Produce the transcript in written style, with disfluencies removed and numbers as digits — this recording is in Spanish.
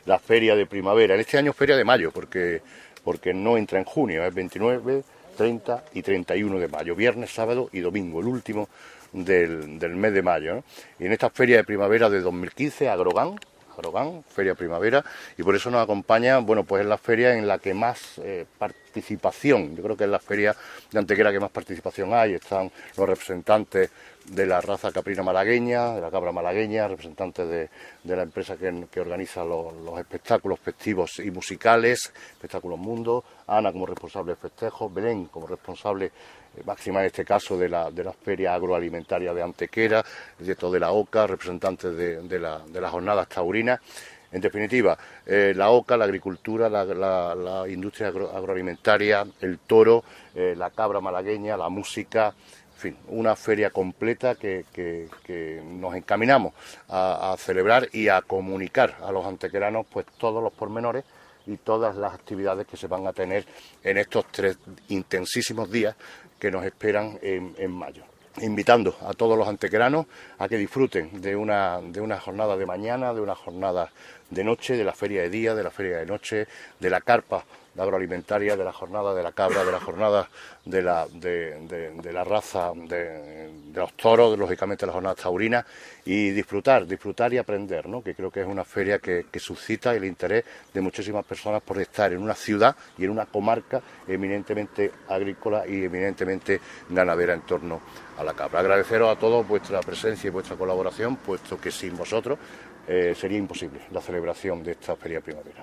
la feria de primavera. En este año feria de mayo, porque no entra en junio, es 29, 30 y 31 de mayo, viernes, sábado y domingo, el último del mes de mayo, ¿no? Y en esta feria de primavera de 2015, Agrogán, Feria Primavera, y por eso nos acompaña, bueno, pues es la feria en la que más participación, yo creo que es la feria de Antequera que más participación hay, están los representantes de la raza caprina malagueña, de la cabra malagueña, representantes de la empresa que organiza los espectáculos festivos y musicales, Espectáculos Mundo, Ana como responsable de festejos, Belén como responsable máxima en este caso de la feria agroalimentaria de Antequera, el director de la OCA, representantes de las jornadas taurinas. En definitiva, la OCA, la agricultura, la industria agroalimentaria, el toro, la cabra malagueña, la música, en fin, una feria completa que nos encaminamos a celebrar y a comunicar a los antequeranos pues todos los pormenores y todas las actividades que se van a tener en estos 3 intensísimos días que nos esperan en mayo. Invitando a todos los antequeranos a que disfruten de una jornada de mañana, de una jornada de noche, de la feria de día, de la feria de noche, de la carpa agroalimentaria, de la jornada de la cabra, de la jornada de la raza de los toros, lógicamente las jornadas taurinas, y disfrutar y aprender, ¿no? Que creo que es una feria que suscita el interés de muchísimas personas por estar en una ciudad y en una comarca eminentemente agrícola y eminentemente ganadera en torno a la cabra. Agradeceros a todos vuestra presencia y vuestra colaboración, puesto que sin vosotros sería imposible la celebración de esta feria primavera.